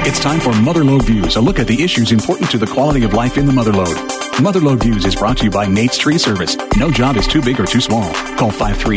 It's time for Motherlode Views, a look at the issues important to the quality of life in the Motherlode. Motherlode Views is brought to you by Nate's Tree Service. No job is too big or too small. Call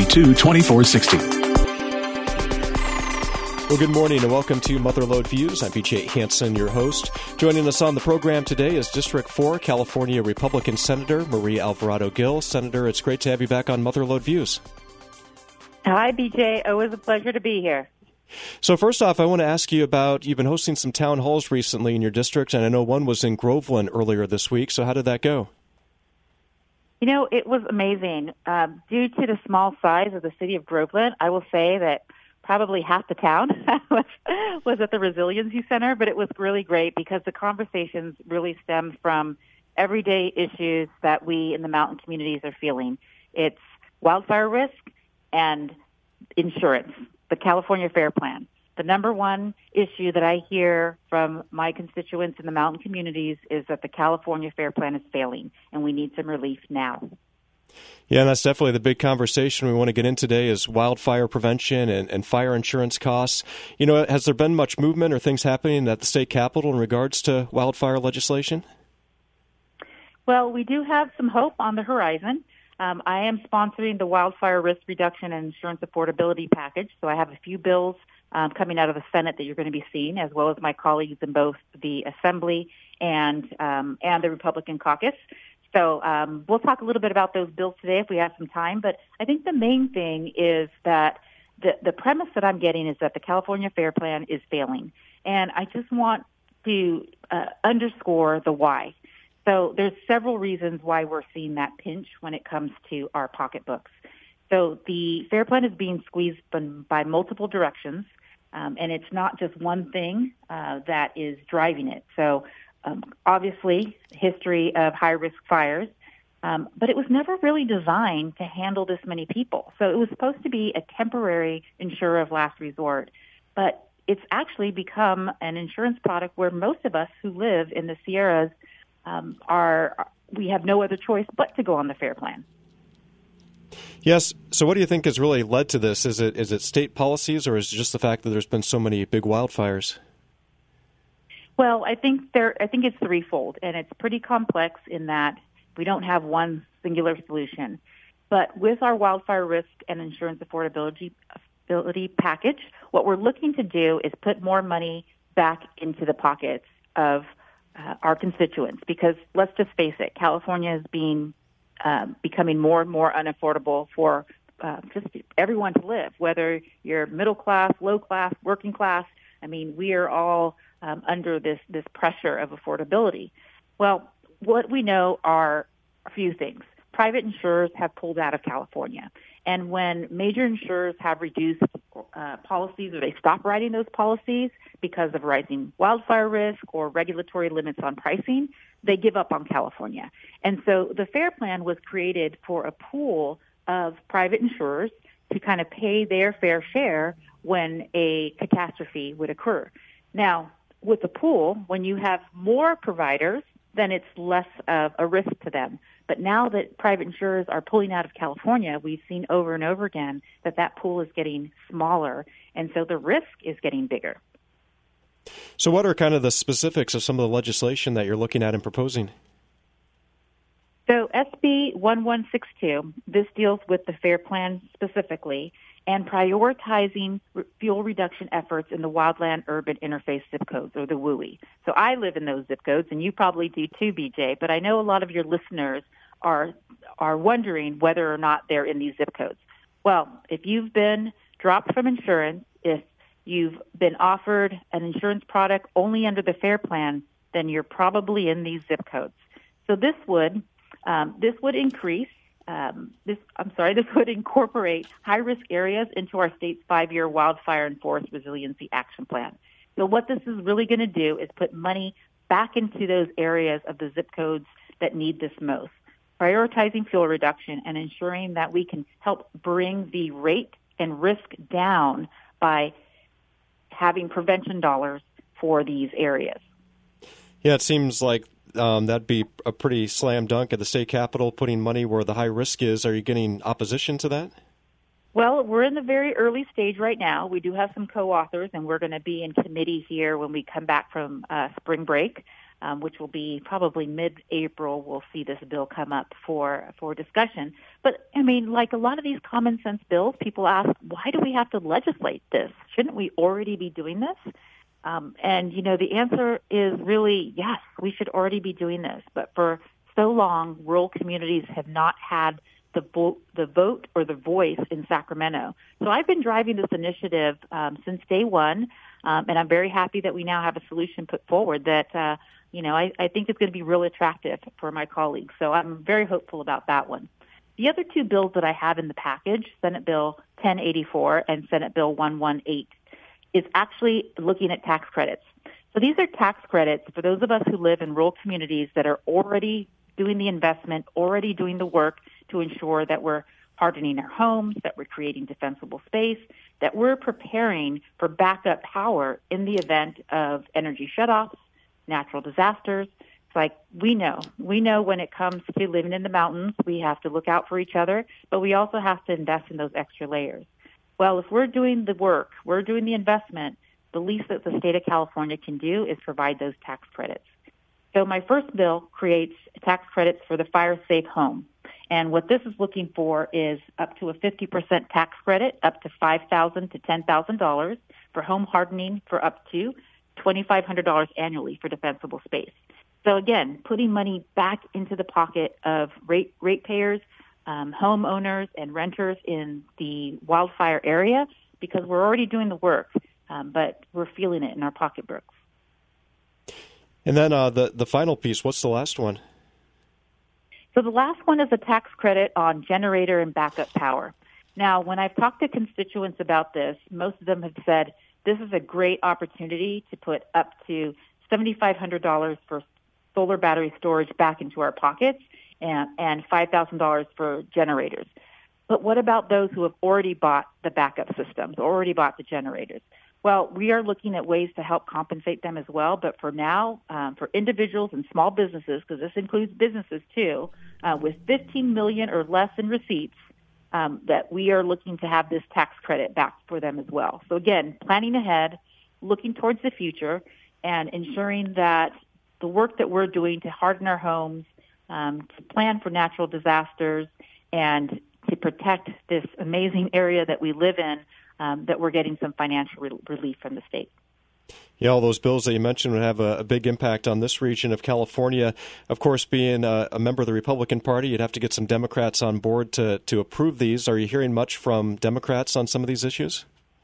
532-2460. Well, good morning and welcome to Motherlode Views. I'm BJ Hansen, your host. Joining us on the program today is District 4 California Republican Senator Marie Alvarado Gil. Senator, it's great to have you back on Motherlode Views. Hi, BJ. Always a pleasure to be here. So first off, I want to ask you about, you've been hosting some town halls recently in your district, and I know one was in Groveland earlier this week. So how did that go? You know, it was amazing. Due to the small size of the city of Groveland, I will say that probably half the town was at the Resiliency Center, but it was really great because the conversations really stem from everyday issues that we in the mountain communities are feeling. It's wildfire risk and insurance, the California FAIR Plan. The number one issue that I hear from my constituents in the mountain communities is that the California FAIR Plan is failing, and we need some relief now. Yeah, and that's definitely the big conversation we want to get in today is wildfire prevention and fire insurance costs. You know, has there been much movement or things happening at the state capitol in regards to wildfire legislation? Well, we do have some hope on the horizon. I am sponsoring the Wildfire Risk Reduction and Insurance Affordability Package, so I have a few bills coming out of the Senate that you're going to be seeing, as well as my colleagues in both the Assembly and the Republican caucus. So we'll talk a little bit about those bills today if we have some time, but I think the main thing is that the premise that I'm getting is that the California FAIR Plan is failing, and I just want to underscore the why. So there's several reasons why we're seeing that pinch when it comes to our pocketbooks. So the FAIR Plan is being squeezed by multiple directions, and it's not just one thing that is driving it. So obviously, history of high-risk fires, but it was never really designed to handle this many people. So it was supposed to be a temporary insurer of last resort, but it's actually become an insurance product where most of us who live in the Sierras we have no other choice but to go on the FAIR Plan. Yes. So what do you think has really led to this? Is it state policies, or is it just the fact that there's been so many big wildfires? Well, I think it's threefold, and it's pretty complex in that we don't have one singular solution. But with our wildfire risk and insurance affordability package, what we're looking to do is put more money back into the pockets of our constituents, because let's just face it, California is becoming more and more unaffordable for just everyone to live, whether you're middle class, low class, working class. I mean, we are all under this pressure of affordability. Well, what we know are a few things. Private insurers have pulled out of California. And when major insurers have reduced policies, or they stop writing those policies because of rising wildfire risk or regulatory limits on pricing, they give up on California. And so the FAIR Plan was created for a pool of private insurers to kind of pay their fair share when a catastrophe would occur. Now, with the pool, when you have more providers, then it's less of a risk to them. But now that private insurers are pulling out of California, we've seen over and over again that pool is getting smaller, and so the risk is getting bigger. So what are kind of the specifics of some of the legislation that you're looking at and proposing? So SB 1162, this deals with the FAIR Plan specifically, and prioritizing fuel reduction efforts in the wildland-urban interface zip codes, or the WUI. So I live in those zip codes, and you probably do too, BJ, but I know a lot of your listeners are wondering whether or not they're in these zip codes. Well, if you've been dropped from insurance, if you've been offered an insurance product only under the FAIR Plan, then you're probably in these zip codes. So this would incorporate high-risk areas into our state's 5-year Wildfire and Forest Resiliency Action Plan. So what this is really going to do is put money back into those areas of the zip codes that need this most, prioritizing fuel reduction and ensuring that we can help bring the rate and risk down by having prevention dollars for these areas. Yeah, it seems like that'd be a pretty slam dunk at the state capitol, putting money where the high risk is. Are you getting opposition to that? Well, we're in the very early stage right now. We do have some co-authors, and we're going to be in committee here when we come back from spring break, which will be probably mid-April. We'll see this bill come up for discussion. But, I mean, like a lot of these common sense bills, people ask, why do we have to legislate this? Shouldn't we already be doing this? And, you know, the answer is really, yes, we should already be doing this. But for so long, rural communities have not had the vote or the voice in Sacramento. So I've been driving this initiative since day one, and I'm very happy that we now have a solution put forward that, you know, I think it's going to be really attractive for my colleagues. So I'm very hopeful about that one. The other two bills that I have in the package, Senate Bill 1084 and Senate Bill 118, is actually looking at tax credits. So these are tax credits for those of us who live in rural communities that are already doing the investment, already doing the work to ensure that we're hardening our homes, that we're creating defensible space, that we're preparing for backup power in the event of energy shutoffs, natural disasters. It's like we know when it comes to living in the mountains, we have to look out for each other, but we also have to invest in those extra layers. Well, if we're doing the work, we're doing the investment, the least that the state of California can do is provide those tax credits. So my first bill creates tax credits for the fire-safe home. And what this is looking for is up to a 50% tax credit, up to $5,000 to $10,000 for home hardening for up to $2,500 annually for defensible space. So again, putting money back into the pocket of ratepayers, homeowners, and renters in the wildfire area because we're already doing the work, but we're feeling it in our pocketbooks. And then the final piece, what's the last one? So the last one is a tax credit on generator and backup power. Now, when I've talked to constituents about this, most of them have said this is a great opportunity to put up to $7,500 for solar battery storage back into our pockets and $5,000 for generators. But what about those who have already bought the backup systems, already bought the generators? Well, we are looking at ways to help compensate them as well. But for now, for individuals and small businesses, because this includes businesses too, with $15 million or less in receipts, that we are looking to have this tax credit back for them as well. So again, planning ahead, looking towards the future, and ensuring that the work that we're doing to harden our homes, to plan for natural disasters, and to protect this amazing area that we live in, that we're getting some financial relief from the state. Yeah, all those bills that you mentioned would have a big impact on this region of California. Of course, being a member of the Republican Party, you'd have to get some Democrats on board to approve these. Are you hearing much from Democrats on some of these issues?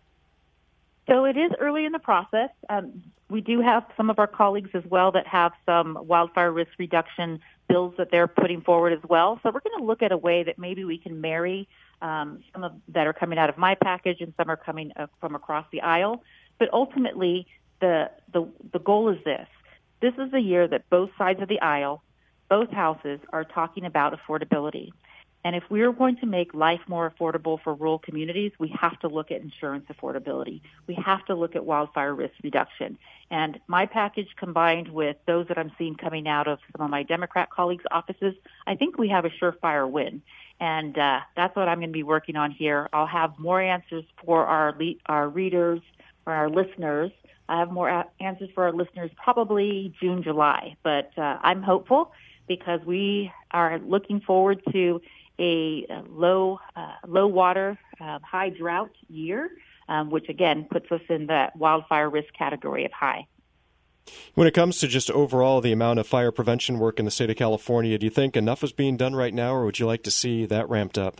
So it is early in the process. We do have some of our colleagues as well that have some wildfire risk reduction bills that they're putting forward as well. So we're going to look at a way that maybe we can marry some of that are coming out of my package and some are coming from across the aisle. But ultimately, the goal is this. This is the year that both sides of the aisle, both houses, are talking about affordability. And if we're going to make life more affordable for rural communities, we have to look at insurance affordability. We have to look at wildfire risk reduction. And my package combined with those that I'm seeing coming out of some of my Democrat colleagues' offices, I think we have a surefire win. And that's what I'm going to be working on here. I'll have more answers for our readers or our listeners. I have more answers for our listeners probably June, July. But I'm hopeful because we are looking forward to a low water, high drought year, which again puts us in the wildfire risk category of high. When it comes to just overall the amount of fire prevention work in the state of California, do you think enough is being done right now, or would you like to see that ramped up?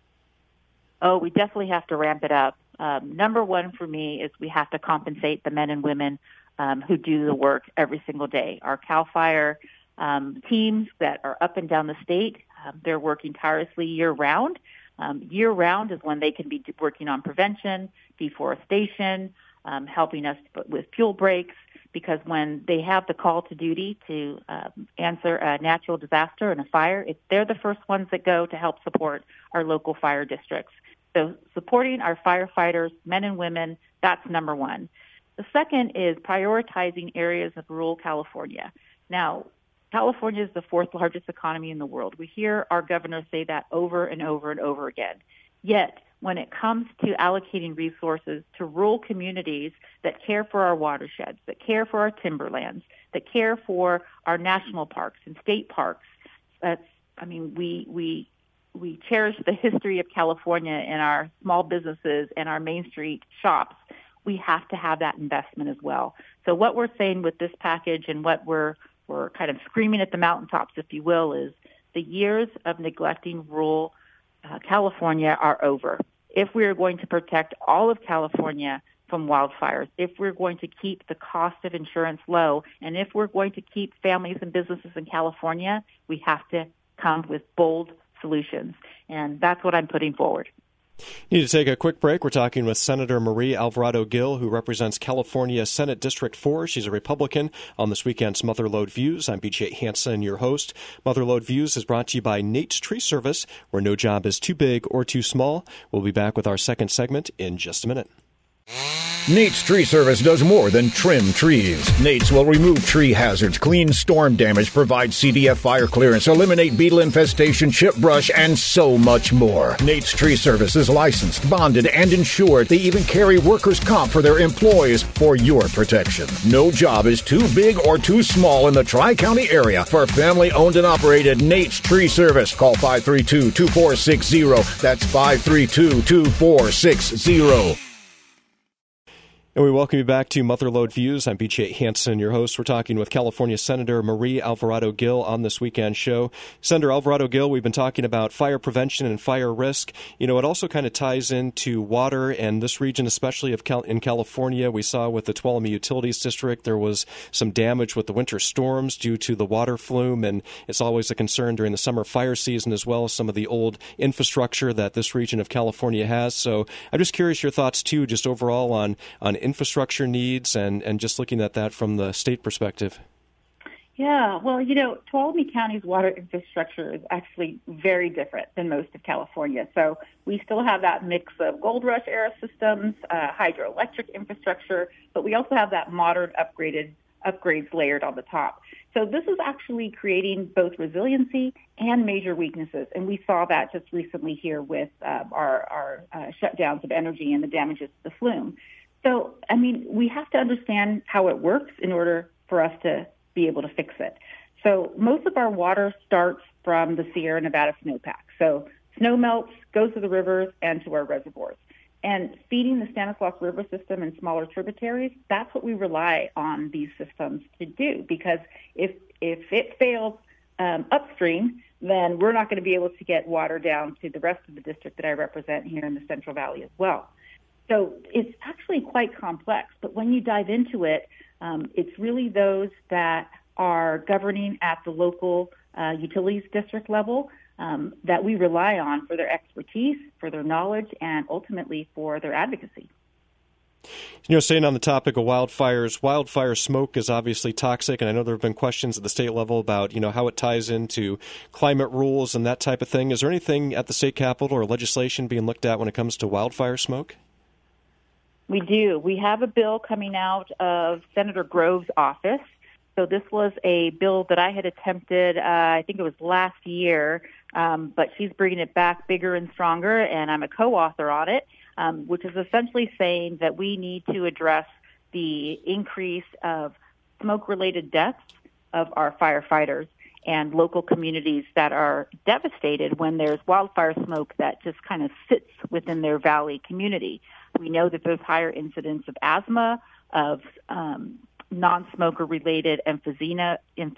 Oh, we definitely have to ramp it up. Number one for me is we have to compensate the men and women who do the work every single day. Our CAL FIRE teams that are up and down the state, they're working tirelessly year-round. Year-round is when they can be working on prevention, deforestation, helping us with fuel breaks, because when they have the call to duty to answer a natural disaster and a fire, they're the first ones that go to help support our local fire districts. So supporting our firefighters, men and women, that's number one. The second is prioritizing areas of rural California. Now, California is the fourth largest economy in the world. We hear our governor say that over and over and over again. Yet, when it comes to allocating resources to rural communities that care for our watersheds, that care for our timberlands, that care for our national parks and state parks. We cherish the history of California in our small businesses and our Main Street shops. We have to have that investment as well. So what we're saying with this package and what we're kind of screaming at the mountaintops, if you will, is the years of neglecting rural California are over. If we are going to protect all of California from wildfires, if we're going to keep the cost of insurance low, and if we're going to keep families and businesses in California, we have to come with bold solutions. And that's what I'm putting forward. Need to take a quick break. We're talking with Senator Marie Alvarado-Gil, who represents California Senate District 4. She's a Republican on this weekend's Motherlode Views. I'm BJ Hansen, your host. Motherlode Views is brought to you by Nate's Tree Service, where no job is too big or too small. We'll be back with our second segment in just a minute. Nate's Tree Service does more than trim trees. Nate's will remove tree hazards, clean storm damage, provide CDF fire clearance, eliminate beetle infestation, chip brush, and so much more. Nate's Tree Service is licensed, bonded, and insured. They even carry workers' comp for their employees for your protection. No job is too big or too small in the Tri-County area for family-owned and operated Nate's Tree Service. Call 532-2460. That's 532-2460. And we welcome you back to Motherlode Views. I'm BJ Hansen, your host. We're talking with California Senator Marie Alvarado-Gil on this weekend show. Senator Alvarado-Gil, we've been talking about fire prevention and fire risk. You know, it also kind of ties into water, and this region, especially in California, we saw with the Tuolumne Utilities District, there was some damage with the winter storms due to the water flume, and it's always a concern during the summer fire season as well as some of the old infrastructure that this region of California has. So I'm just curious your thoughts, too, just overall on infrastructure needs and just looking at that from the state perspective. Yeah, well, you know, Tuolumne County's water infrastructure is actually very different than most of California. So we still have that mix of Gold Rush era systems, hydroelectric infrastructure, but we also have that modern upgrades layered on the top. So this is actually creating both resiliency and major weaknesses, and we saw that just recently here with our shutdowns of energy and the damages to the flume. So, I mean, we have to understand how it works in order for us to be able to fix it. So most of our water starts from the Sierra Nevada snowpack. So snow melts, goes to the rivers and to our reservoirs. And feeding the Stanislaus River system and smaller tributaries, that's what we rely on these systems to do. Because if it fails upstream, then we're not going to be able to get water down to the rest of the district that I represent here in the Central Valley as well. So it's actually quite complex, but when you dive into it, it's really those that are governing at the local utilities district level that we rely on for their expertise, for their knowledge, and ultimately for their advocacy. You know, staying on the topic of wildfires, wildfire smoke is obviously toxic, and I know there have been questions at the state level about, you know, how it ties into climate rules and that type of thing. Is there anything at the state capitol or legislation being looked at when it comes to wildfire smoke? We do. We have a bill coming out of Senator Grove's office. So this was a bill that I had attempted, I think it was last year, but she's bringing it back bigger and stronger, and I'm a co-author on it, which is essentially saying that we need to address the increase of smoke-related deaths of our firefighters and local communities that are devastated when there's wildfire smoke that just kind of sits within their valley community. We know that there's higher incidence of asthma, of non-smoker-related emphysema and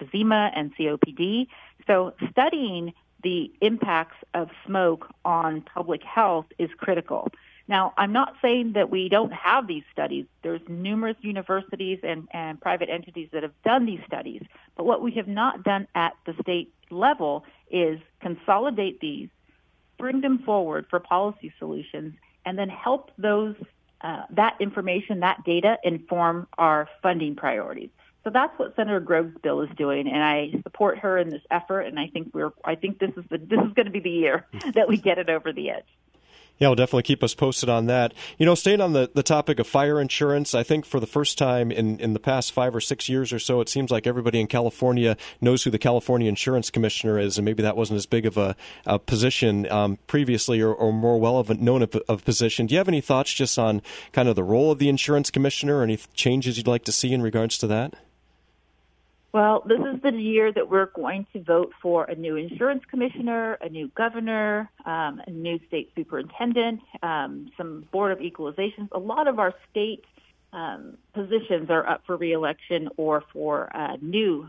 COPD. So studying the impacts of smoke on public health is critical. Now, I'm not saying that we don't have these studies. There's numerous universities and private entities that have done these studies. But what we have not done at the state level is consolidate these, bring them forward for policy solutions, and then help those that information, that data, inform our funding priorities. So that's what Senator Grove's bill is doing, and I support her in this effort. And I think this is going to be the year that we get it over the edge. Yeah, will definitely keep us posted on that. Staying on the topic of fire insurance, I think for the first time in the past 5 or 6 years or so, it seems like everybody in California knows who the California Insurance Commissioner is, and maybe that wasn't as big of a position previously or more well-known of position. Do you have any thoughts just on kind of the role of the Insurance Commissioner, or any changes you'd like to see in regards to that? Well, this is the year that we're going to vote for a new insurance commissioner, a new governor, a new state superintendent, some board of equalizations. A lot of our state positions are up for reelection or for new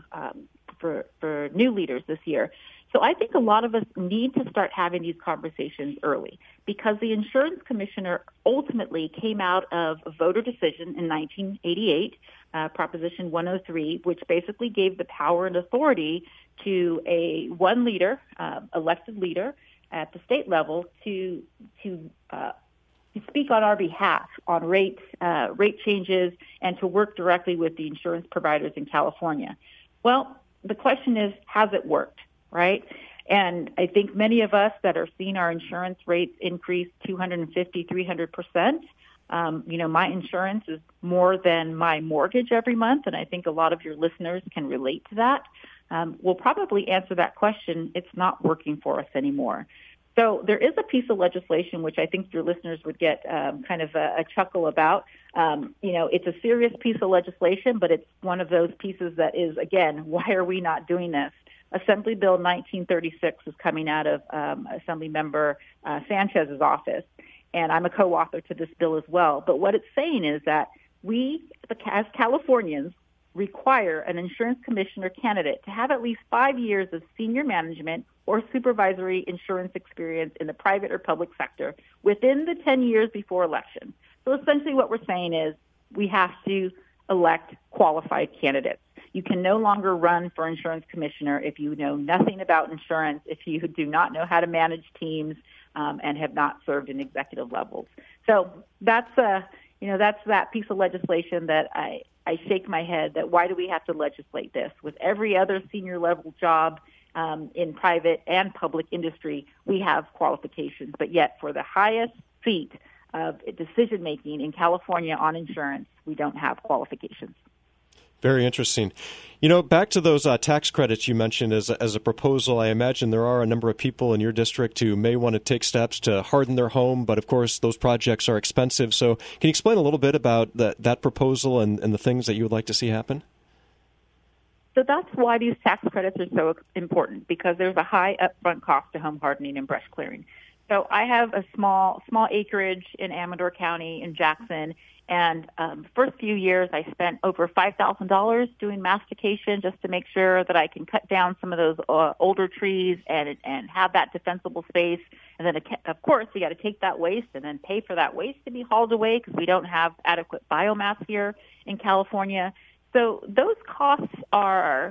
leaders this year. So I think a lot of us need to start having these conversations early, because the insurance commissioner ultimately came out of a voter decision in 1988, Proposition 103, which basically gave the power and authority to one leader, elected leader at the state level to speak on our behalf on rate changes and to work directly with the insurance providers in California. Well, the question is, has it worked? Right? And I think many of us that are seeing our insurance rates increase 250, 300%. My insurance is more than my mortgage every month, and I think a lot of your listeners can relate to that. We'll probably answer that question. It's not working for us anymore. So there is a piece of legislation which I think your listeners would get kind of a chuckle about. It's a serious piece of legislation, but it's one of those pieces that is, again, why are we not doing this? Assembly Bill 1936 is coming out of Assembly Member Sanchez's office, and I'm a co-author to this bill as well. But what it's saying is that we, as Californians, require an insurance commissioner candidate to have at least 5 years of senior management or supervisory insurance experience in the private or public sector within the 10 years before election. So essentially what we're saying is we have to elect qualified candidates. You can no longer run for insurance commissioner if you know nothing about insurance, if you do not know how to manage teams, and have not served in executive levels. So that's that piece of legislation that I shake my head that why do we have to legislate this? With every other senior level job in private and public industry, we have qualifications, but yet for the highest seat of decision making in California on insurance, we don't have qualifications. Very interesting. Back to those tax credits you mentioned as a proposal, I imagine there are a number of people in your district who may want to take steps to harden their home, but of course those projects are expensive. So can you explain a little bit about that proposal and the things that you would like to see happen? So that's why these tax credits are so important, because there's a high upfront cost to home hardening and brush clearing. So I have a small acreage in Amador County in Jackson, and the first few years I spent over $5,000 doing mastication just to make sure that I can cut down some of those older trees and have that defensible space. And then, of course, you got to take that waste and then pay for that waste to be hauled away because we don't have adequate biomass here in California. So those costs are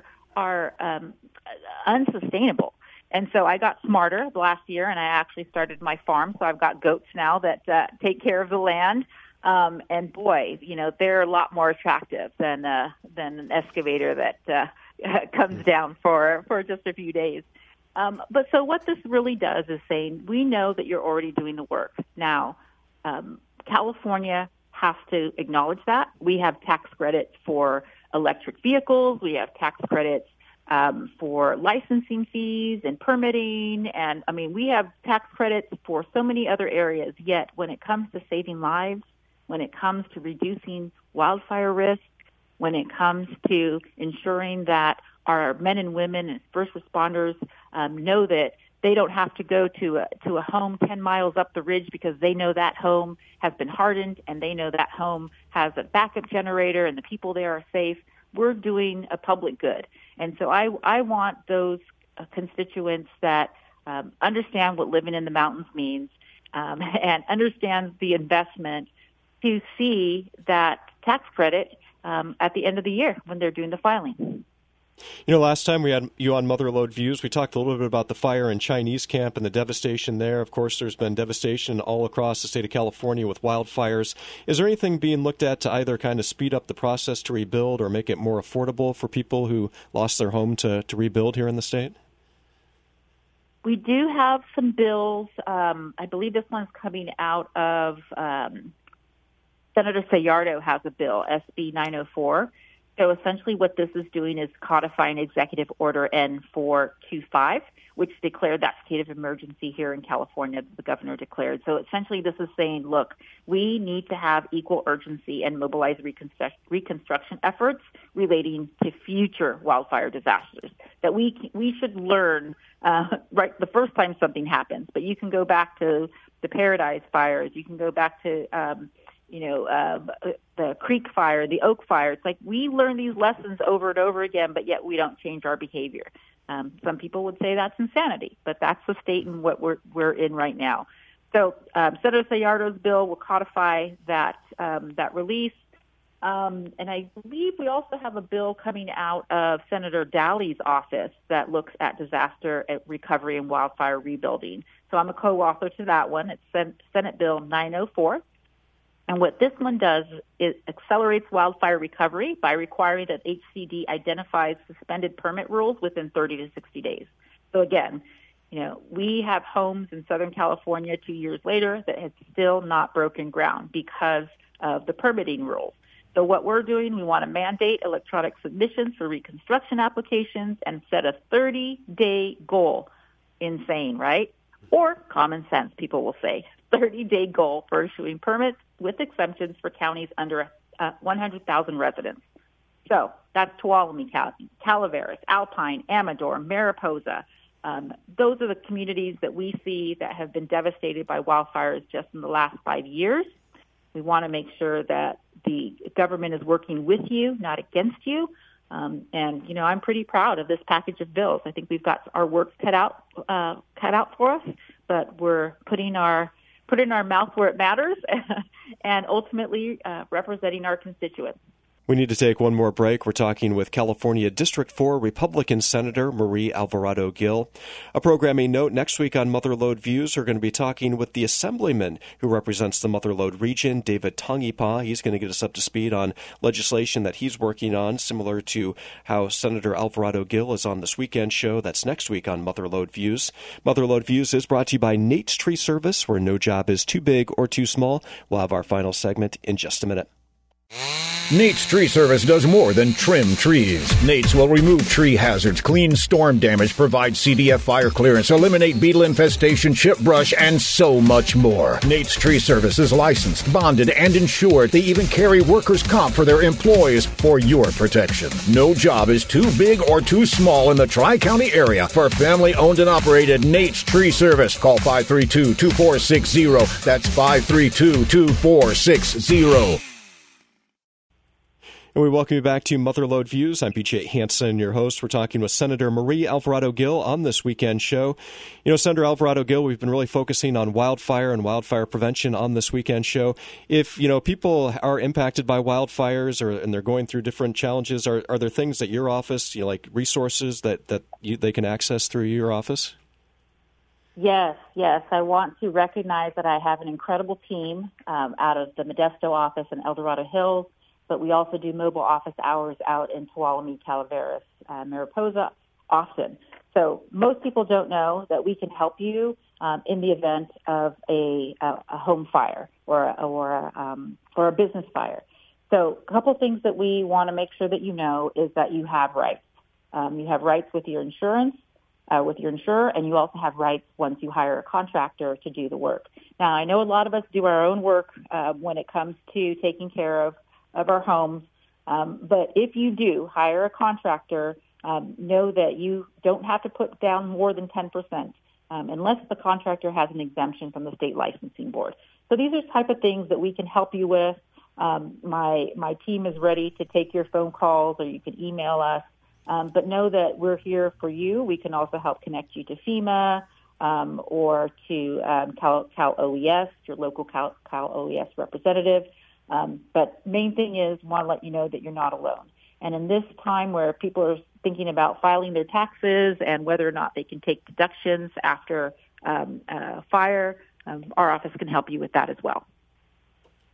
unsustainable. And so I got smarter last year, and I actually started my farm. So I've got goats now that take care of the land. And boy, they're a lot more attractive than an excavator that comes down for just a few days. But so what this really does is saying, we know that you're already doing the work. Now, California has to acknowledge that. We have tax credits for electric vehicles. We have tax credits for licensing fees and permitting. And, we have tax credits for so many other areas. Yet when it comes to saving lives, when it comes to reducing wildfire risk, when it comes to ensuring that our men and women and first responders know that they don't have to go to a home 10 miles up the ridge because they know that home has been hardened and they know that home has a backup generator and the people there are safe, we're doing a public good. And so I want those constituents that understand what living in the mountains means and understand the investment to see that tax credit at the end of the year when they're doing the filing. Last time we had you on Mother Lode Views, we talked a little bit about the fire in Chinese Camp and the devastation there. Of course, there's been devastation all across the state of California with wildfires. Is there anything being looked at to either kind of speed up the process to rebuild or make it more affordable for people who lost their home to rebuild here in the state? We do have some bills. I believe this one's coming out of Senator Sayardo has a bill, SB 904. So essentially what this is doing is codifying Executive Order N425, which declared that state of emergency here in California that the governor declared. So essentially this is saying, look, we need to have equal urgency and mobilize reconstruction efforts relating to future wildfire disasters, that we should learn right the first time something happens. But you can go back to the Paradise fires. You can go back to the Creek Fire, the Oak Fire. It's like we learn these lessons over and over again, but yet we don't change our behavior. Some people would say that's insanity, but that's the state and what we're in right now. So Senator Sayardo's bill will codify that release. And I believe we also have a bill coming out of Senator Daly's office that looks at disaster recovery and wildfire rebuilding. So I'm a co-author to that one. It's Senate Bill 904. And what this one does is accelerates wildfire recovery by requiring that HCD identifies suspended permit rules within 30 to 60 days. So again, we have homes in Southern California 2 years later that have still not broken ground because of the permitting rules. So what we're doing, we want to mandate electronic submissions for reconstruction applications and set a 30-day goal. Insane, right? Or common sense, people will say. 30-day goal for issuing permits with exemptions for counties under 100,000 residents. So that's Tuolumne County, Calaveras, Alpine, Amador, Mariposa. Those are the communities that we see that have been devastated by wildfires just in the last 5 years. We want to make sure that the government is working with you, not against you. And I'm pretty proud of this package of bills. I think we've got our work cut out for us, but we're putting our mouth where it matters and ultimately representing our constituents. We need to take one more break. We're talking with California District 4 Republican Senator Marie Alvarado Gil. A programming note, next week on Motherlode Views, we're going to be talking with the Assemblyman who represents the Motherlode region, David Tongipa. He's going to get us up to speed on legislation that he's working on, similar to how Senator Alvarado Gil is on this weekend show. That's next week on Motherlode Views. Motherlode Views is brought to you by Nate's Tree Service, where no job is too big or too small. We'll have our final segment in just a minute. Nate's Tree Service does more than trim trees. Nate's will remove tree hazards, clean storm damage, provide CDF fire clearance, eliminate beetle infestation, chip brush, and so much more. Nate's Tree Service is licensed, bonded, and insured. They even carry workers' comp for their employees for your protection. No job is too big or too small in the Tri-County area for family-owned and operated Nate's Tree Service. Call 532-2460. That's 532-2460. And we welcome you back to Motherlode Views. I'm BJ Hansen, your host. We're talking with Senator Marie Alvarado Gil on this weekend show. Senator Alvarado Gil, we've been really focusing on wildfire and wildfire prevention on this weekend show. If, people are impacted by wildfires and they're going through different challenges, are there things that your office, like resources that they can access through your office? Yes. I want to recognize that I have an incredible team out of the Modesto office in El Dorado Hills. But we also do mobile office hours out in Tuolumne, Calaveras, Mariposa, Austin. So most people don't know that we can help you in the event of a home fire or a business fire. So a couple things that we want to make sure that you know is that you have rights. You have rights with your insurance, with your insurer, and you also have rights once you hire a contractor to do the work. Now, I know a lot of us do our own work when it comes to taking care of our homes. But if you do hire a contractor, know that you don't have to put down more than 10% unless the contractor has an exemption from the state licensing board. So these are type of things that we can help you with. My team is ready to take your phone calls, or you can email us. But know that we're here for you. We can also help connect you to FEMA or to Cal OES, your local Cal OES representative. But main thing is, want to let you know that you're not alone. And in this time where people are thinking about filing their taxes and whether or not they can take deductions after fire, our office can help you with that as well.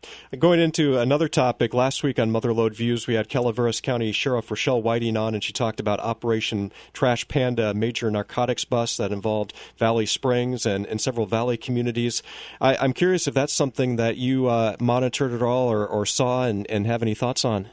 Going into another topic, last week on Motherlode Views, we had Calaveras County Sheriff Rochelle Whiting on, and she talked about Operation Trash Panda, a major narcotics bust that involved Valley Springs and several Valley communities. I'm curious if that's something that you monitored at all or saw and have any thoughts on.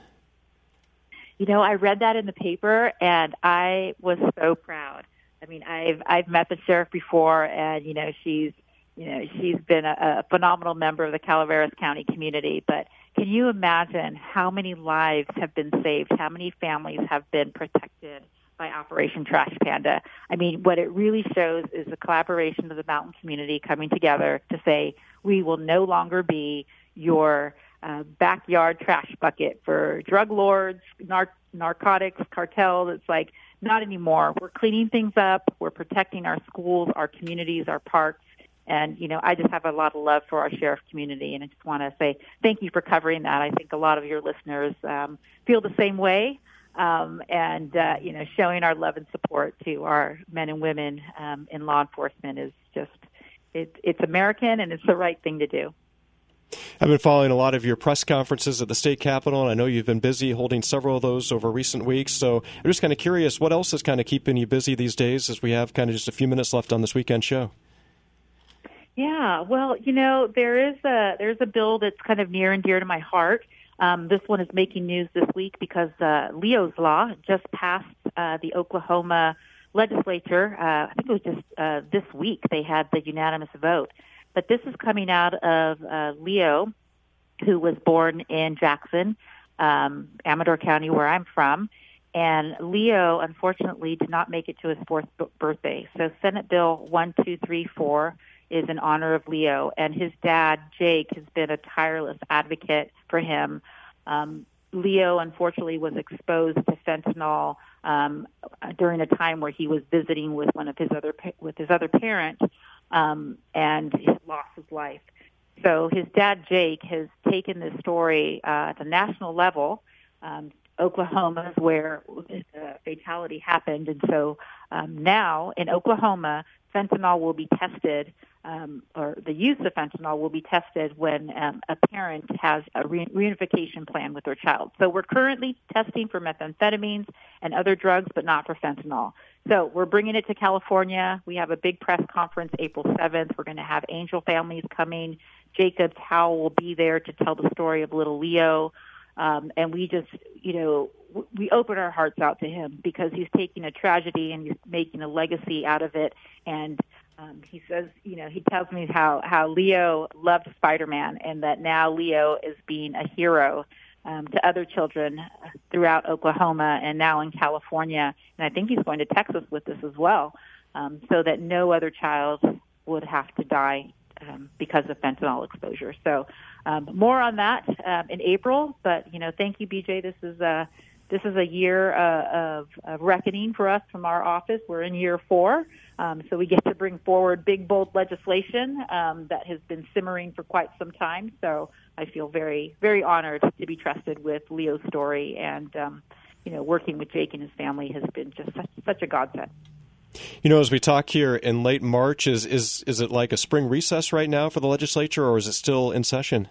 I read that in the paper, and I was so proud. I mean, I've met the sheriff before, and she's been a phenomenal member of the Calaveras County community. But can you imagine how many lives have been saved, how many families have been protected by Operation Trash Panda? I mean, what it really shows is the collaboration of the mountain community coming together to say, we will no longer be your backyard trash bucket for drug lords, narcotics, cartels. It's like, not anymore. We're cleaning things up. We're protecting our schools, our communities, our parks. And, I just have a lot of love for our sheriff community, and I just want to say thank you for covering that. I think a lot of your listeners feel the same way, and showing our love and support to our men and women in law enforcement is just, it's American, and it's the right thing to do. I've been following a lot of your press conferences at the state capitol, and I know you've been busy holding several of those over recent weeks. So I'm just kind of curious, what else is kind of keeping you busy these days as we have kind of just a few minutes left on this weekend show? Yeah, well, there's a bill that's kind of near and dear to my heart. This one is making news this week because Leo's Law just passed the Oklahoma legislature. I think it was just this week they had the unanimous vote. But this is coming out of Leo, who was born in Jackson, Amador County, where I'm from. And Leo, unfortunately, did not make it to his 4th birthday. So Senate Bill 1234 is in honor of Leo. And his dad, Jake, has been a tireless advocate for him. Leo, unfortunately, was exposed to fentanyl during a time where he was visiting with his other parent, and he lost his life. So his dad, Jake, has taken this story at the national level. Oklahoma is where the fatality happened, and so now in Oklahoma, fentanyl will be tested, or the use of fentanyl will be tested when a parent has a reunification plan with their child. So we're currently testing for methamphetamines and other drugs, but not for fentanyl. So we're bringing it to California. We have a big press conference April 7th. We're going to have Angel families coming. Jacob's Howell will be there to tell the story of little Leo. And we just, we open our hearts out to him because he's taking a tragedy and he's making a legacy out of it. And he says, he tells me how Leo loved Spider-Man and that now Leo is being a hero to other children throughout Oklahoma and now in California. And I think he's going to Texas with this as well, so that no other child would have to die because of fentanyl exposure. So more on that in April. But, thank you, BJ. This is a year of reckoning for us from our office. We're in year 4. So we get to bring forward big, bold legislation that has been simmering for quite some time. So I feel very, very honored to be trusted with Leo's story. And, working with Jake and his family has been just such a godsend. As we talk here in late March, is it like a spring recess right now for the legislature, or is it still in session?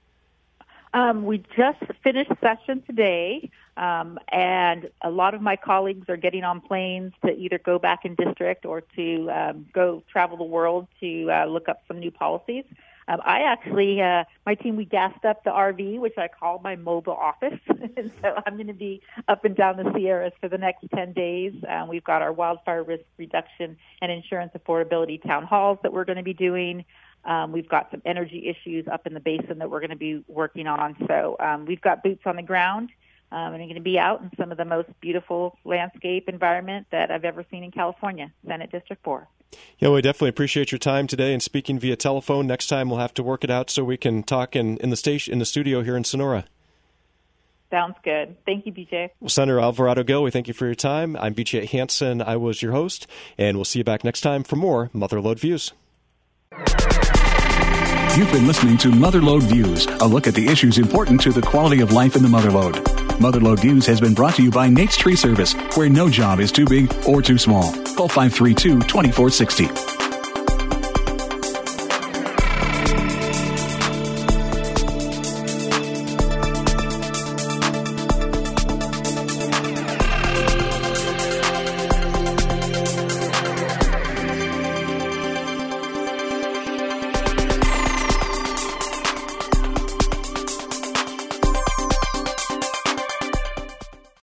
We just finished session today, and a lot of my colleagues are getting on planes to either go back in district or to go travel the world to look up some new policies. I actually, my team, we gassed up the RV, which I call my mobile office. And so I'm going to be up and down the Sierras for the next 10 days. We've got our wildfire risk reduction and insurance affordability town halls that we're going to be doing. We've got some energy issues up in the basin that we're going to be working on. So we've got boots on the ground. And I'm going to be out in some of the most beautiful landscape environment that I've ever seen in California, Senate District 4. Yeah, we definitely appreciate your time today and speaking via telephone. Next time we'll have to work it out so we can talk in the studio here in Sonora. Sounds good. Thank you, BJ. Well, Senator Alvarado Gil, we thank you for your time. I'm BJ Hansen. I was your host, and we'll see you back next time for more Motherlode Views. You've been listening to Motherlode Views, a look at the issues important to the quality of life in the Motherlode. Motherlode Views has been brought to you by Nate's Tree Service, where no job is too big or too small. Call 532-2460.